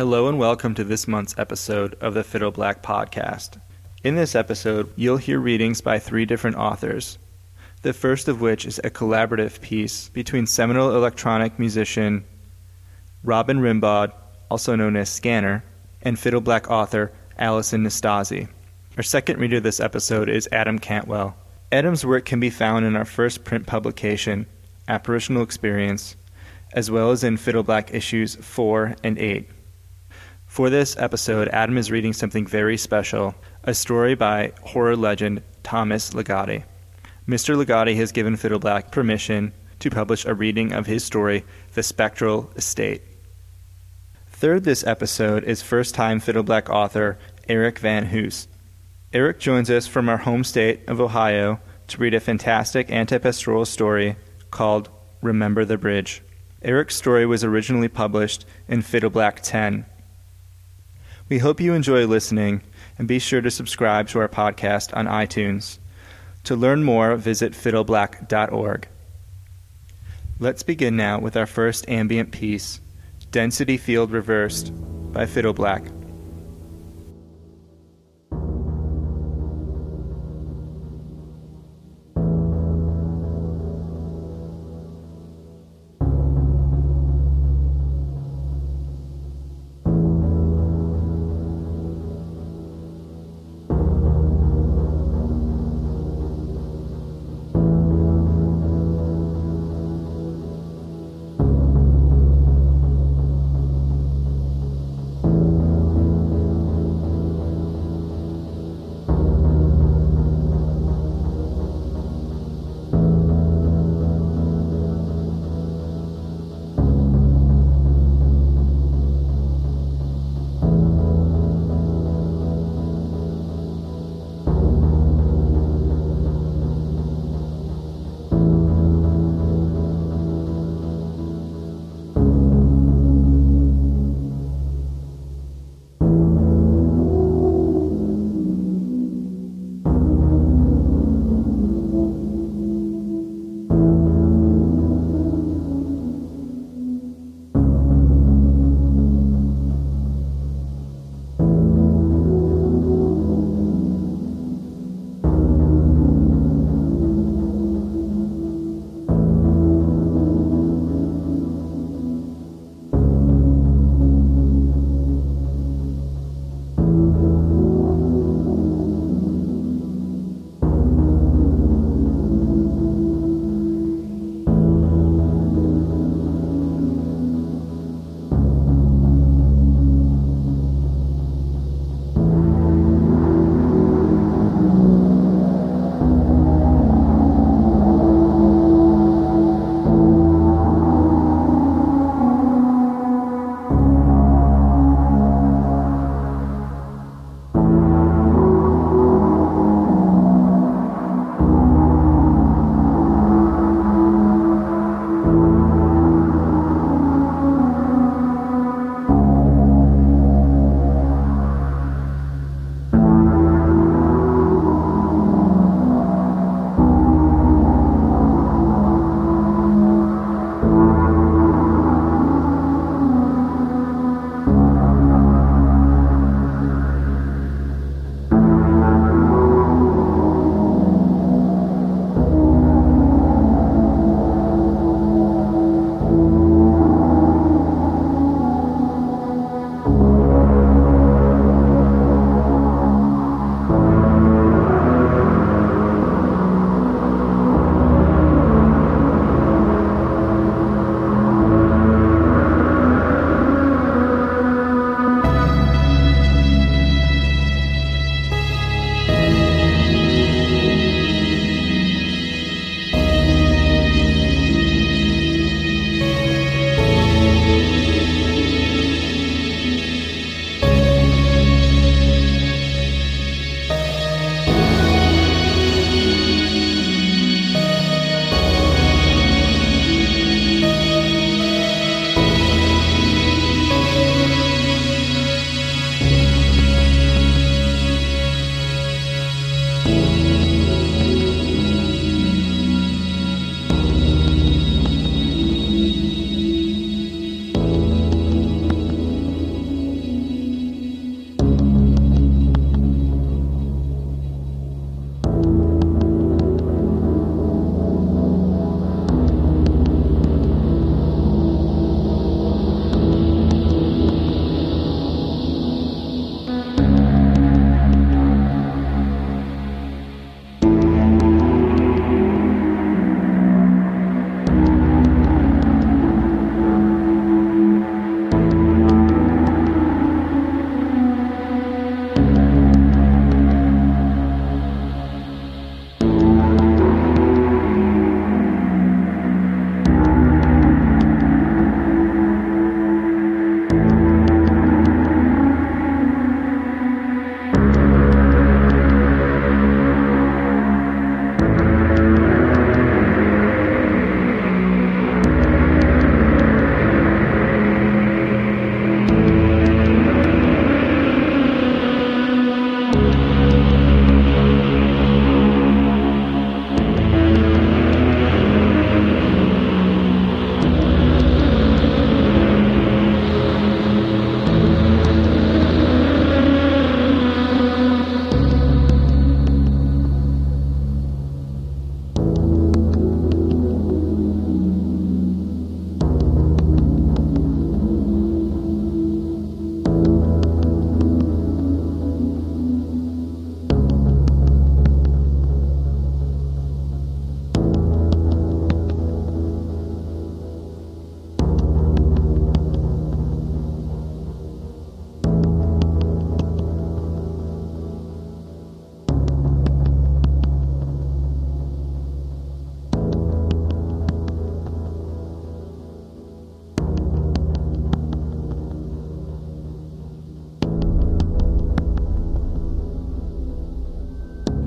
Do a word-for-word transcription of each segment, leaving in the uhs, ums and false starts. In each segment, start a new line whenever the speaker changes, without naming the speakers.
Hello and welcome to this month's episode of the Fiddle Black Podcast. In this episode, you'll hear readings by three different authors. The first of which is a collaborative piece between seminal electronic musician Robin Rimbaud, also known as Scanner, and Fiddle Black author Alison Nastasi. Our second reader this episode is Adam Cantwell. Adam's work can be found in our first print publication, Apparitional Experience, as well as in Fiddle Black issues four and eight. For this episode, Adam is reading something very special, a story by horror legend Thomas Ligotti. Mister Ligotti has given Fiddle Black permission to publish a reading of his story, The Spectral Estate. Third this episode is first-time Fiddle Black author Eric Van Hoos. Eric joins us from our home state of Ohio to read a fantastic anti-pastoral story called Remember the Bridge. Eric's story was originally published in Fiddle Black ten. We hope you enjoy listening, and be sure to subscribe to our podcast on iTunes. To learn more, visit fiddle black dot org. Let's begin now with our first ambient piece, Density Field Reversed by Fiddle Black.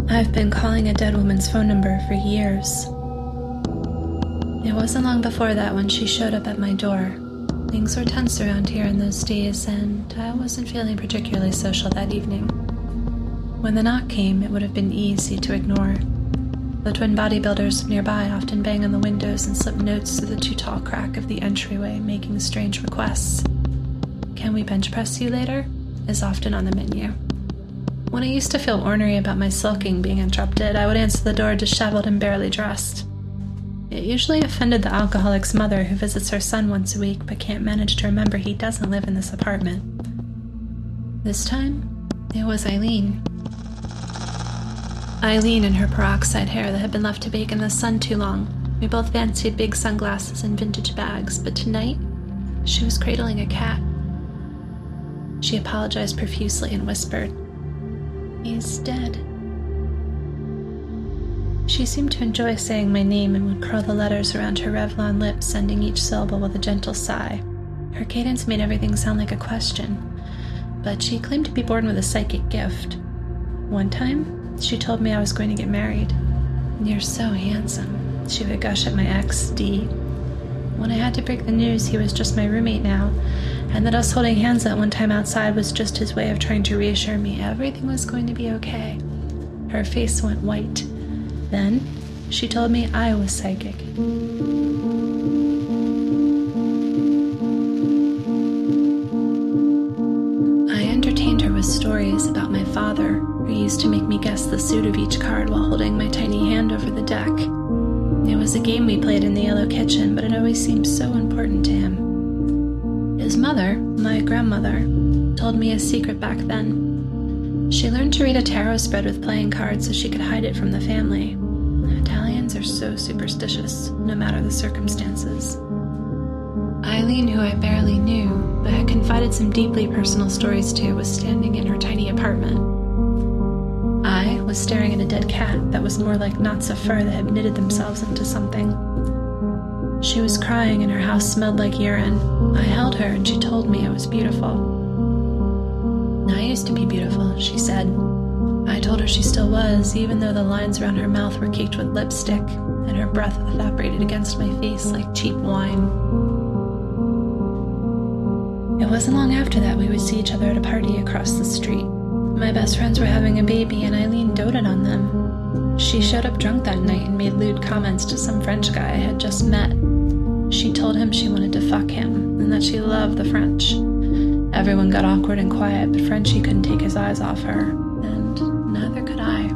I've been calling a dead woman's phone number for years. It wasn't long before that when she showed up at my door. Things were tense around here in those days, and I wasn't feeling particularly social that evening. When the knock came, it would have been easy to ignore. The twin bodybuilders nearby often bang on the windows and slip notes through the too-tall crack of the entryway, making strange requests. "Can we bench press you later?" is often on the menu. When I used to feel ornery about my sulking being interrupted, I would answer the door disheveled and barely dressed. It usually offended the alcoholic's mother who visits her son once a week but can't manage to remember he doesn't live in this apartment. This time, it was Eileen. Eileen and her peroxide hair that had been left to bake in the sun too long. We both fancied big sunglasses and vintage bags, but tonight, she was cradling a cat. She apologized profusely and whispered, "He's dead." She seemed to enjoy saying my name and would curl the letters around her Revlon lips, ending each syllable with a gentle sigh. Her cadence made everything sound like a question, but she claimed to be born with a psychic gift. One time, she told me I was going to get married. "You're so handsome," she would gush at my ex, D. When I had to break the news he was just my roommate now, and that us holding hands at one time outside was just his way of trying to reassure me everything was going to be okay, her face went white. Then, she told me I was psychic. I entertained her with stories about my father, who used to make me guess the suit of each card while holding my tiny hand over the deck. It was a game we played in the Yellow Kitchen, but it always seemed so important to him. His mother, my grandmother, told me a secret back then. She learned to read a tarot spread with playing cards so she could hide it from the family. Italians are so superstitious, no matter the circumstances. Eileen, who I barely knew, but had confided some deeply personal stories to, was standing in her tiny apartment. I was staring at a dead cat that was more like knots of fur that had knitted themselves into something. She was crying and her house smelled like urine. I held her and she told me I was beautiful. "I used to be beautiful," she said. I told her she still was, even though the lines around her mouth were caked with lipstick, and her breath evaporated against my face like cheap wine. It wasn't long after that we would see each other at a party across the street. My best friends were having a baby, and Eileen doted on them. She showed up drunk that night and made lewd comments to some French guy I had just met. She told him she wanted to fuck him, and that she loved the French. Everyone got awkward and quiet, but Frenchie couldn't take his eyes off her, and neither could I.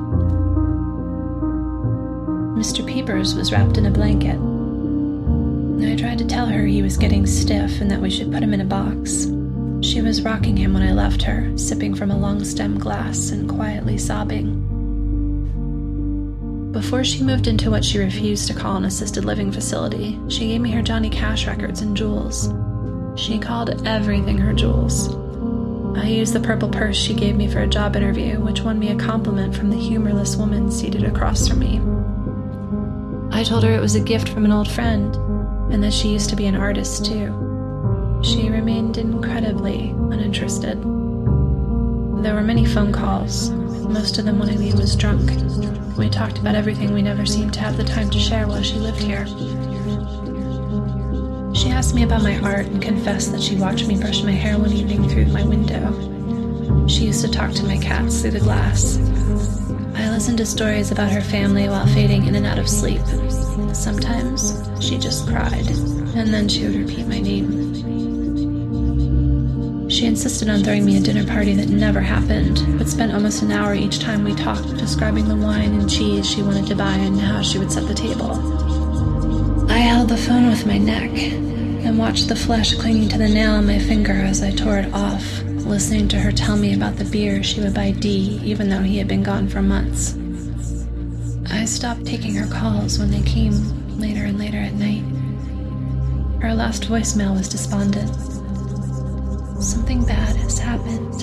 Mister Peepers was wrapped in a blanket. I tried to tell her he was getting stiff and that we should put him in a box. She was rocking him when I left her, sipping from a long-stem glass and quietly sobbing. Before she moved into what she refused to call an assisted living facility, she gave me her Johnny Cash records and jewels. She called everything her jewels. I used the purple purse she gave me for a job interview, which won me a compliment from the humorless woman seated across from me. I told her it was a gift from an old friend, and that she used to be an artist too. She remained incredibly uninterested. There were many phone calls, most of them when Eileen was drunk. We talked about everything we never seemed to have the time to share while she lived here. She asked me about my art and confessed that she watched me brush my hair one evening through my window. She used to talk to my cats through the glass. I listened to stories about her family while fading in and out of sleep. Sometimes she just cried, and then she would repeat my name. She insisted on throwing me a dinner party that never happened, but spent almost an hour each time we talked describing the wine and cheese she wanted to buy and how she would set the table. I held the phone with my neck and watched the flesh clinging to the nail on my finger as I tore it off, listening to her tell me about the beer she would buy D even though he had been gone for months. I stopped taking her calls when they came later and later at night. Her last voicemail was despondent. "Something bad has happened."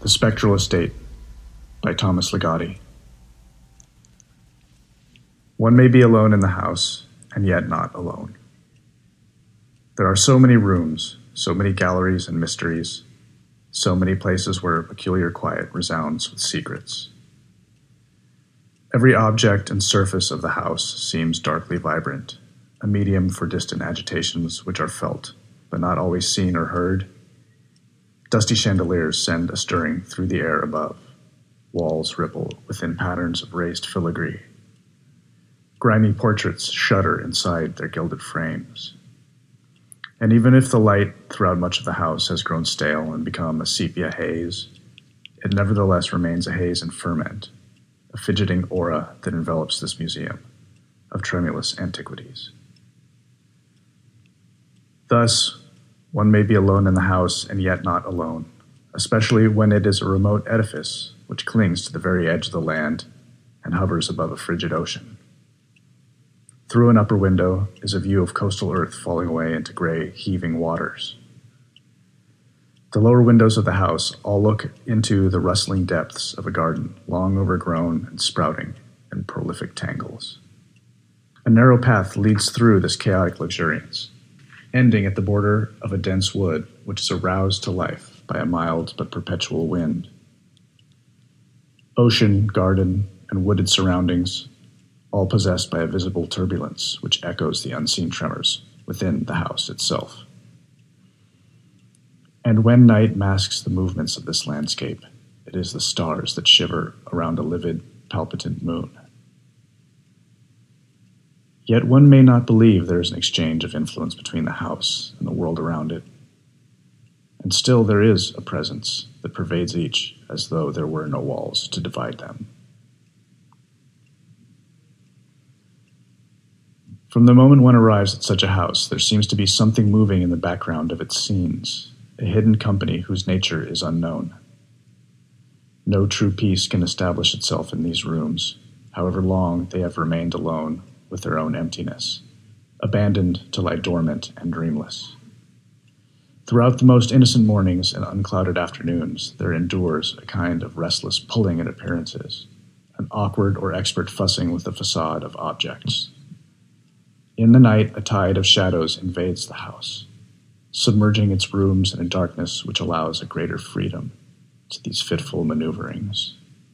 The Spectral Estate by Thomas Ligotti. One may be alone in the house, and yet not alone. There are so many rooms, so many galleries and mysteries, so many places where a peculiar quiet resounds with secrets. Every object and surface of the house seems darkly vibrant, a medium for distant agitations which are felt, but not always seen or heard. Dusty chandeliers send a stirring through the air above. Walls ripple within patterns of raised filigree. Grimy portraits shudder inside their gilded frames. And even if the light throughout much of the house has grown stale and become a sepia haze, it nevertheless remains a haze in ferment, a fidgeting aura that envelops this museum of tremulous antiquities. Thus, one may be alone in the house and yet not alone, especially when it is a remote edifice which clings to the very edge of the land and hovers above a frigid ocean. Through an upper window is a view of coastal earth falling away into gray, heaving waters. The lower windows of the house all look into the rustling depths of a garden, long overgrown and sprouting in prolific tangles. A narrow path leads through this chaotic luxuriance, ending at the border of a dense wood which is aroused to life by a mild but perpetual wind. Ocean, garden, and wooded surroundings, all possessed by a visible turbulence which echoes the unseen tremors within the house itself. And when night masks the movements of this landscape, it is the stars that shiver around a livid, palpitant moon. Yet one may not believe there is an exchange of influence between the house and the world around it. And still there is a presence that pervades each as though there were no walls to divide them. From the moment one arrives at such a house, there seems to be something moving in the background of its scenes, a hidden company whose nature is unknown. No true peace can establish itself in these rooms, however long they have remained alone with their own emptiness, abandoned to lie dormant and dreamless. Throughout the most innocent mornings and unclouded afternoons, there endures a kind of restless pulling at appearances, an awkward or expert fussing with the facade of objects. In the night, a tide of shadows invades the house, submerging its rooms in a darkness which allows a greater freedom to these fitful maneuverings.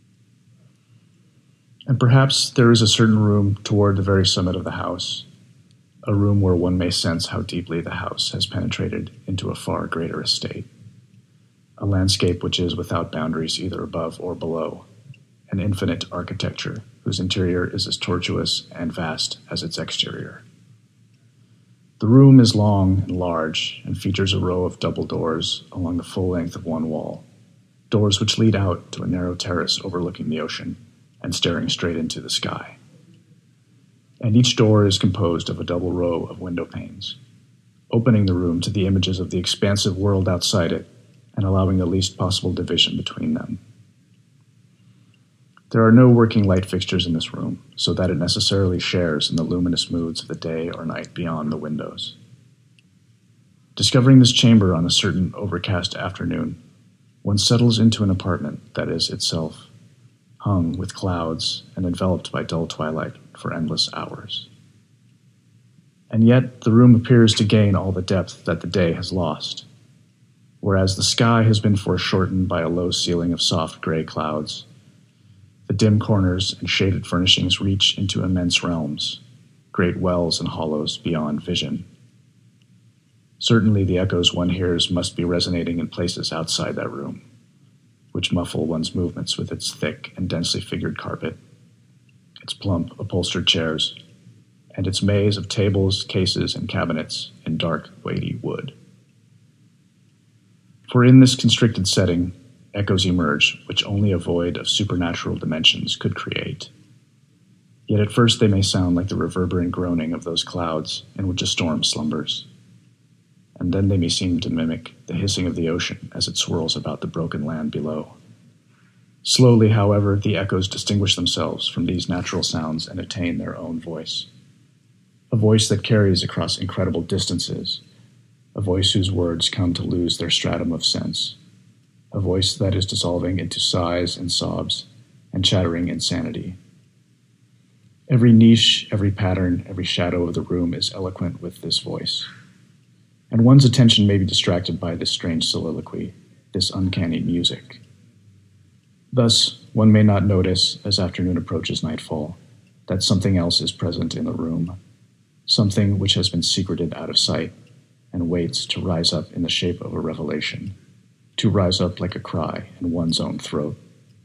And perhaps there is a certain room toward the very summit of the house, a room where one may sense how deeply the house has penetrated into a far greater estate, a landscape which is without boundaries either above or below, an infinite architecture whose interior is as tortuous and vast as its exterior. The room is long and large and features a row of double doors along the full length of one wall, doors which lead out to a narrow terrace overlooking the ocean and staring straight into the sky. And each door is composed of a double row of window panes, opening the room to the images of the expansive world outside it and allowing the least possible division between them. There are no working light fixtures in this room, so that it necessarily shares in the luminous moods of the day or night beyond the windows. Discovering this chamber on a certain overcast afternoon, one settles into an apartment that is itself hung with clouds and enveloped by dull twilight for endless hours. And yet the room appears to gain all the depth that the day has lost, whereas the sky has been foreshortened by a low ceiling of soft gray clouds. The dim corners and shaded furnishings reach into immense realms, great wells and hollows beyond vision. Certainly the echoes one hears must be resonating in places outside that room, which muffle one's movements with its thick and densely figured carpet, its plump upholstered chairs, and its maze of tables, cases, and cabinets in dark, weighty wood. For in this constricted setting, echoes emerge which only a void of supernatural dimensions could create. Yet at first they may sound like the reverberant groaning of those clouds in which a storm slumbers, and then they may seem to mimic the hissing of the ocean as it swirls about the broken land below. Slowly, however, the echoes distinguish themselves from these natural sounds and attain their own voice, a voice that carries across incredible distances, a voice whose words come to lose their stratum of sense, a voice that is dissolving into sighs and sobs and chattering insanity. Every niche, every pattern, every shadow of the room is eloquent with this voice. And one's attention may be distracted by this strange soliloquy, this uncanny music. Thus, one may not notice, as afternoon approaches nightfall, that something else is present in the room, something which has been secreted out of sight and waits to rise up in the shape of a revelation, to rise up like a cry in one's own throat.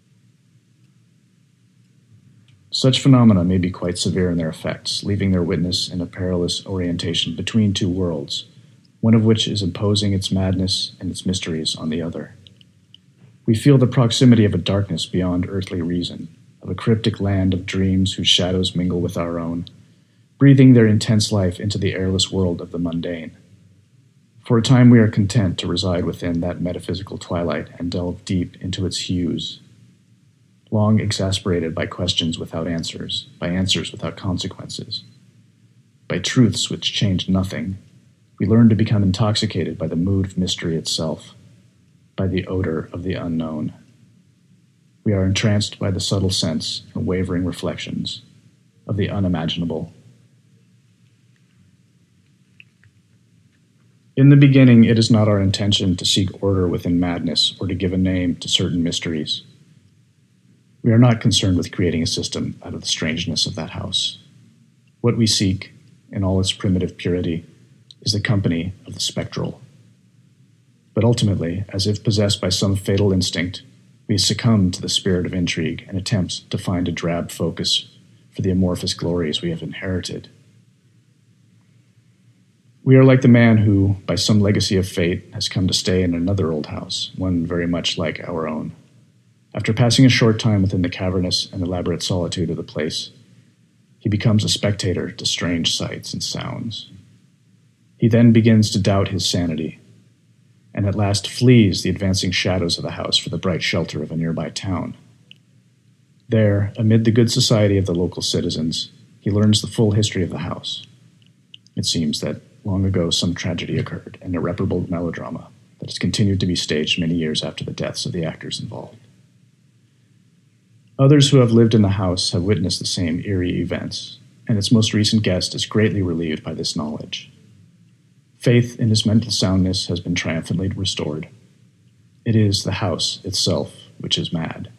Such phenomena may be quite severe in their effects, leaving their witness in a perilous orientation between two worlds, one of which is imposing its madness and its mysteries on the other. We feel the proximity of a darkness beyond earthly reason, of a cryptic land of dreams whose shadows mingle with our own, breathing their intense life into the airless world of the mundane. For a time we are content to reside within that metaphysical twilight and delve deep into its hues, long exasperated by questions without answers, by answers without consequences, by truths which change nothing. We learn to become intoxicated by the mood of mystery itself, by the odor of the unknown. We are entranced by the subtle sense and wavering reflections of the unimaginable. In the beginning, it is not our intention to seek order within madness or to give a name to certain mysteries. We are not concerned with creating a system out of the strangeness of that house. What we seek, in all its primitive purity, is the company of the spectral. But ultimately, as if possessed by some fatal instinct, we succumb to the spirit of intrigue and attempt to find a drab focus for the amorphous glories we have inherited. We are like the man who, by some legacy of fate, has come to stay in another old house, one very much like our own. After passing a short time within the cavernous and elaborate solitude of the place, he becomes a spectator to strange sights and sounds. He then begins to doubt his sanity, and at last flees the advancing shadows of the house for the bright shelter of a nearby town. There, amid the good society of the local citizens, he learns the full history of the house. It seems that long ago some tragedy occurred, an irreparable melodrama that has continued to be staged many years after the deaths of the actors involved. Others who have lived in the house have witnessed the same eerie events, and its most recent guest is greatly relieved by this knowledge. Faith in his mental soundness has been triumphantly restored. It is the house itself which is mad.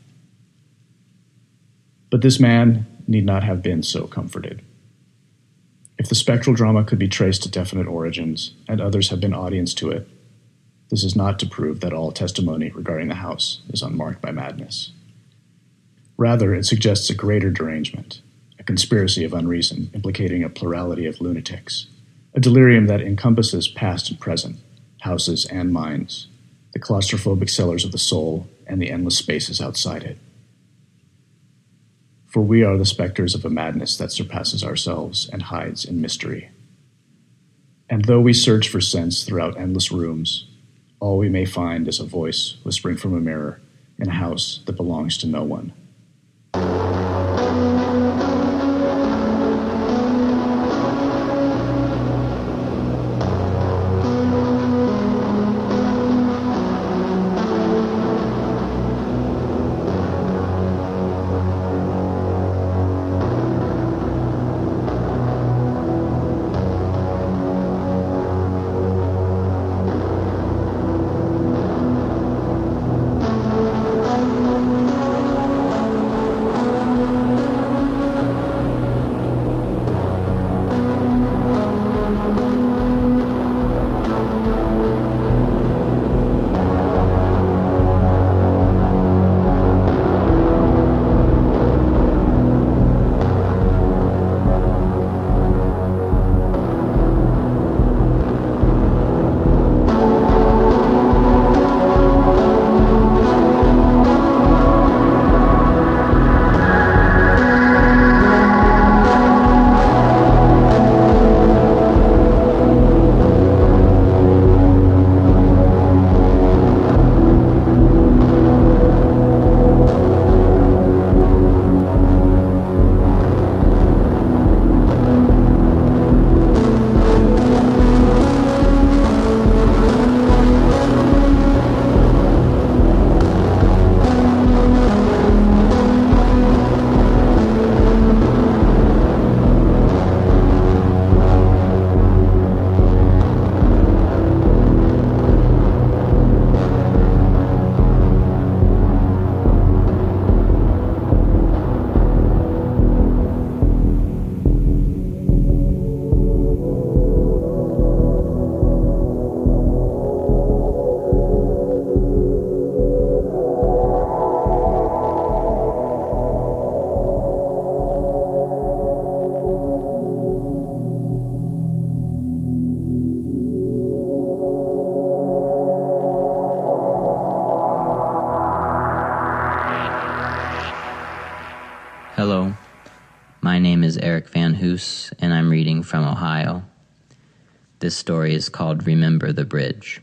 But this man need not have been so comforted. If the spectral drama could be traced to definite origins, and others have been audience to it, this is not to prove that all testimony regarding the house is unmarked by madness. Rather, it suggests a greater derangement, a conspiracy of unreason implicating a plurality of lunatics, a delirium that encompasses past and present, houses and minds, the claustrophobic cellars of the soul, and the endless spaces outside it. For we are the specters of a madness that surpasses ourselves and hides in mystery. And though we search for sense throughout endless rooms, all we may find is a voice whispering from a mirror in a house that belongs to no one.
My name is Eric Van Hoos, and I'm reading from Ohio. This story is called Remember the Bridge.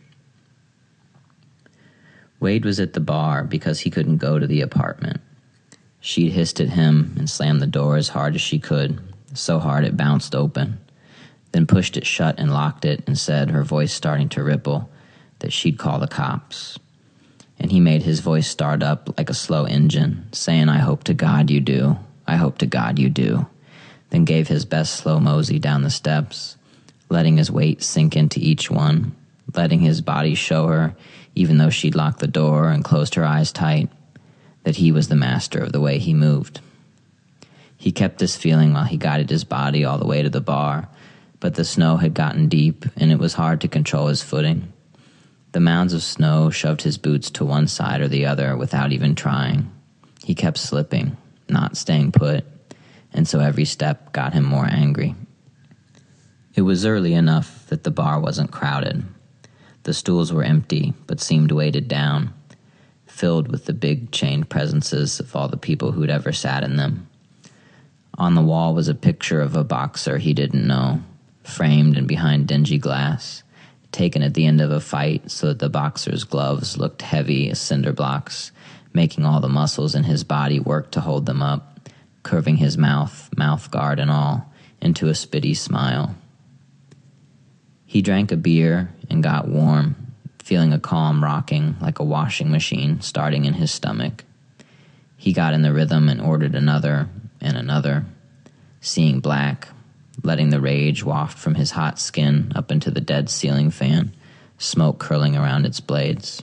Wade was at the bar because he couldn't go to the apartment. She'd hissed at him and slammed the door as hard as she could, so hard it bounced open, then pushed it shut and locked it and said, her voice starting to ripple, that she'd call the cops. And he made his voice start up like a slow engine, saying, I hope to God you do. I hope to God you do. Then gave his best slow mosey down the steps, letting his weight sink into each one, letting his body show her, even though she'd locked the door and closed her eyes tight, that he was the master of the way he moved. He kept this feeling while he guided his body all the way to the bar, but the snow had gotten deep, and it was hard to control his footing. The mounds of snow shoved his boots to one side or the other without even trying. He kept slipping, not staying put, and so every step got him more angry. It was early enough that the bar wasn't crowded. The stools were empty, but seemed weighted down, filled with the big chained presences of all the people who'd ever sat in them. On the wall was a picture of a boxer he didn't know, framed and behind dingy glass, taken at the end of a fight so that the boxer's gloves looked heavy as cinder blocks, making all the muscles in his body work to hold them up, curving his mouth, mouth guard and all, into a spitty smile. He drank a beer and got warm, feeling a calm rocking like a washing machine starting in his stomach. He got in the rhythm and ordered another and another, seeing black, letting the rage waft from his hot skin up into the dead ceiling fan, smoke curling around its blades.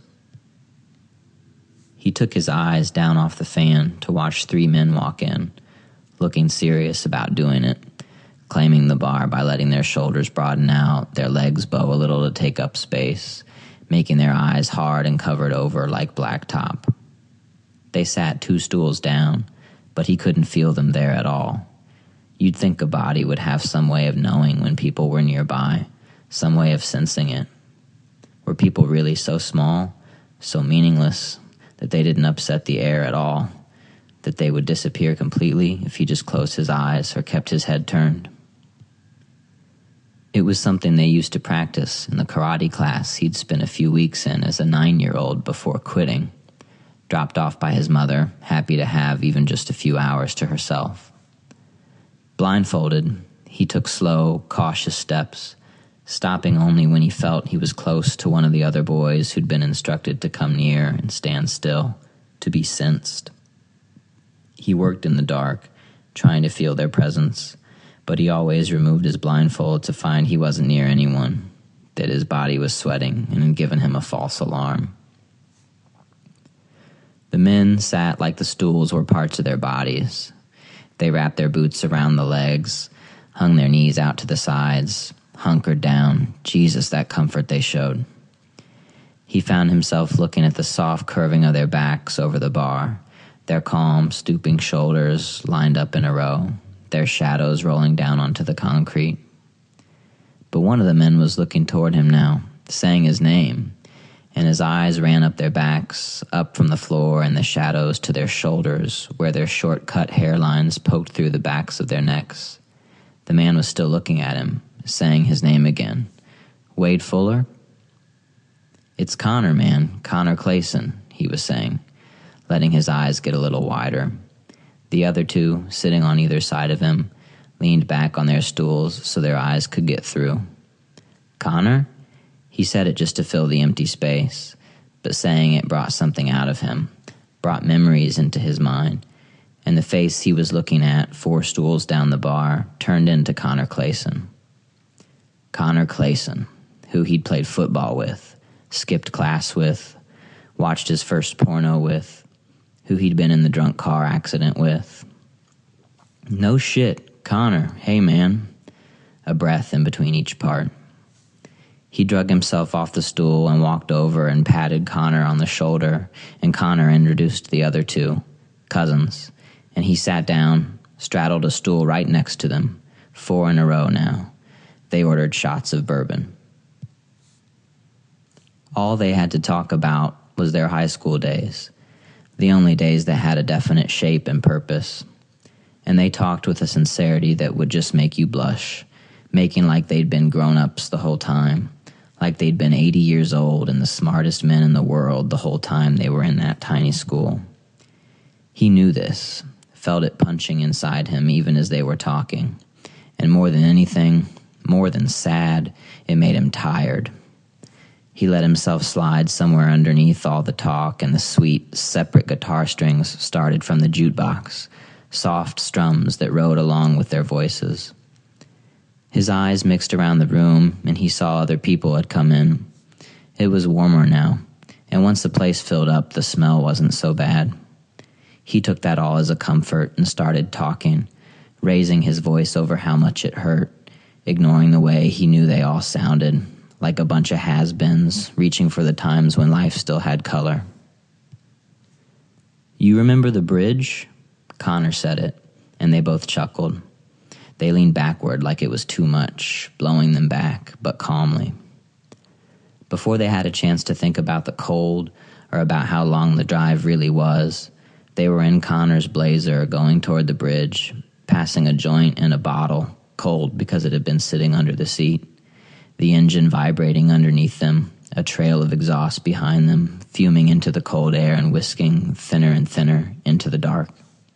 He took his eyes down off the fan to watch three men walk in, looking serious about doing it, claiming the bar by letting their shoulders broaden out, their legs bow a little to take up space, making their eyes hard and covered over like blacktop. They sat two stools down, but he couldn't feel them there at all. You'd think a body would have some way of knowing when people were nearby, some way of sensing it. Were people really so small, so meaningless, that they didn't upset the air at all, that they would disappear completely if he just closed his eyes or kept his head turned? It was something they used to practice in the karate class he'd spent a few weeks in as a nine-year-old before quitting, dropped off by his mother, happy to have even just a few hours to herself. Blindfolded, he took slow, cautious steps, stopping only when he felt he was close to one of the other boys who'd been instructed to come near and stand still, to be sensed. He worked in the dark, trying to feel their presence, but he always removed his blindfold to find he wasn't near anyone, that his body was sweating and had given him a false alarm. The men sat like the stools were parts of their bodies. They wrapped their boots around the legs, hung their knees out to the sides, hunkered down. Jesus, that comfort they showed. He found himself looking at the soft curving of their backs over the bar, their calm, stooping shoulders lined up in a row, their shadows rolling down onto the concrete. But one of the men was looking toward him now, saying his name, and his eyes ran up their backs, up from the floor and the shadows to their shoulders, where their short-cut hairlines poked through the backs of their necks. The man was still looking at him, saying his name again. Wade Fuller? It's Connor, man, Connor Clayson, he was saying, letting his eyes get a little wider. The other two, sitting on either side of him, leaned back on their stools so their eyes could get through. Connor? He said it just to fill the empty space, but saying it brought something out of him, brought memories into his mind, and the face he was looking at four stools down the bar turned into Connor Clayson. Connor Clayson, who he'd played football with, skipped class with, watched his first porno with, who he'd been in the drunk car accident with. No shit, Connor, hey man. A breath in between each part. He drug himself off the stool and walked over and patted Connor on the shoulder, and Connor introduced the other two, cousins, and he sat down, straddled a stool right next to them, four in a row now. They ordered shots of bourbon. All they had to talk about was their high school days, the only days that had a definite shape and purpose. and they talked with a sincerity that would just make you blush, making like they'd been grown-ups the whole time, like they'd been eighty years old and the smartest men in the world the whole time they were in that tiny school. He knew this, felt it punching inside him even as they were talking, and more than anything, more than sad, it made him tired. He let himself slide somewhere underneath all the talk, and the sweet, separate guitar strings started from the jukebox, soft strums that rode along with their voices. His eyes mixed around the room, and he saw other people had come in. It was warmer now, and once the place filled up, the smell wasn't so bad. He took that all as a comfort and started talking, raising his voice over how much it hurt, ignoring the way he knew they all sounded, like a bunch of has-beens reaching for the times when life still had color. "You remember the bridge?" Connor said it, and they both chuckled. They leaned backward like it was too much, blowing them back, but calmly. Before they had a chance to think about the cold or about how long the drive really was, they were in Connor's Blazer going toward the bridge, passing a joint and a bottle, cold because it had been sitting under the seat, the engine vibrating underneath them, a trail of exhaust behind them, fuming into the cold air and whisking thinner and thinner into the dark.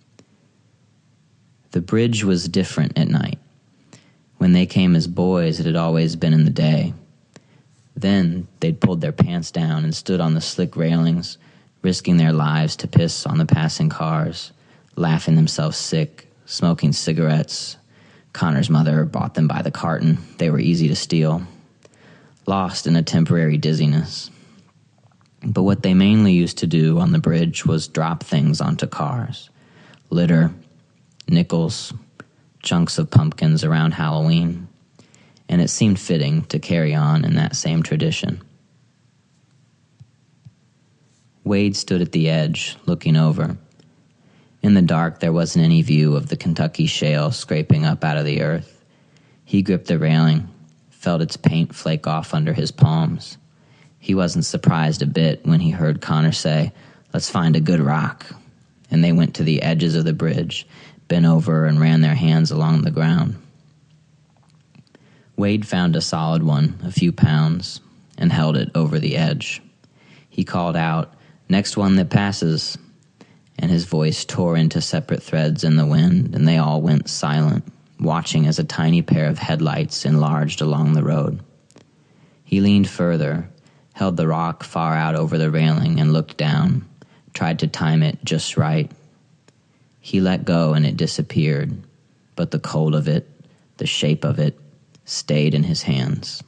The bridge was different at night. When they came as boys, it had always been in the day. Then they'd pulled their pants down and stood on the slick railings, risking their lives to piss on the passing cars, laughing themselves sick, smoking cigarettes. Connor's mother bought them by the carton. They were easy to steal. Lost in a temporary dizziness. But what they mainly used to do on the bridge was drop things onto cars. Litter, nickels, chunks of pumpkins around Halloween. And it seemed fitting to carry on in that same tradition. Wade stood at the edge, looking over. In the dark, there wasn't any view of the Kentucky shale scraping up out of the earth. He gripped the railing, felt its paint flake off under his palms. He wasn't surprised a bit when he heard Connor say, "Let's find a good rock." And they went to the edges of the bridge, bent over and ran their hands along the ground. Wade found a solid one, a few pounds, and held it over the edge. He called out, "Next one that passes," and his voice tore into separate threads in the wind, and they all went silent, watching as a tiny pair of headlights enlarged along the road. He leaned further, held the rock far out over the railing, and looked down, tried to time it just right. He let go and it disappeared, but the cold of it, the shape of it, stayed in his hands.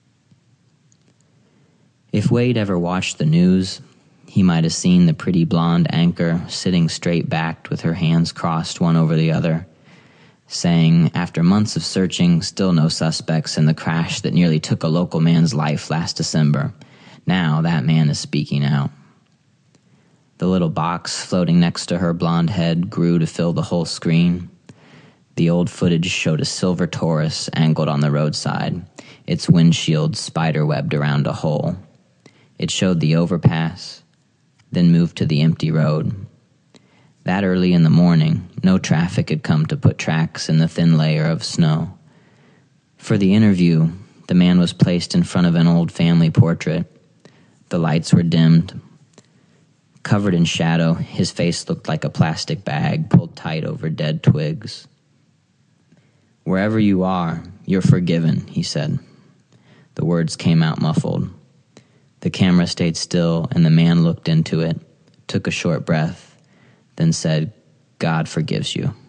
If Wade ever watched the news, he might have seen the pretty blonde anchor sitting straight-backed with her hands crossed one over the other, saying, after months of searching, still no suspects in the crash that nearly took a local man's life last December. Now that man is speaking out. The little box floating next to her blonde head grew to fill the whole screen. The old footage showed a silver Taurus angled on the roadside, its windshield spider-webbed around a hole. It showed the overpass, then moved to the empty road. That early in the morning, no traffic had come to put tracks in the thin layer of snow. For the interview, the man was placed in front of an old family portrait. The lights were dimmed. Covered in shadow, his face looked like a plastic bag pulled tight over dead twigs. "Wherever you are, you're forgiven," he said. The words came out muffled. The camera stayed still, and the man looked into it, took a short breath, then said, "God forgives you."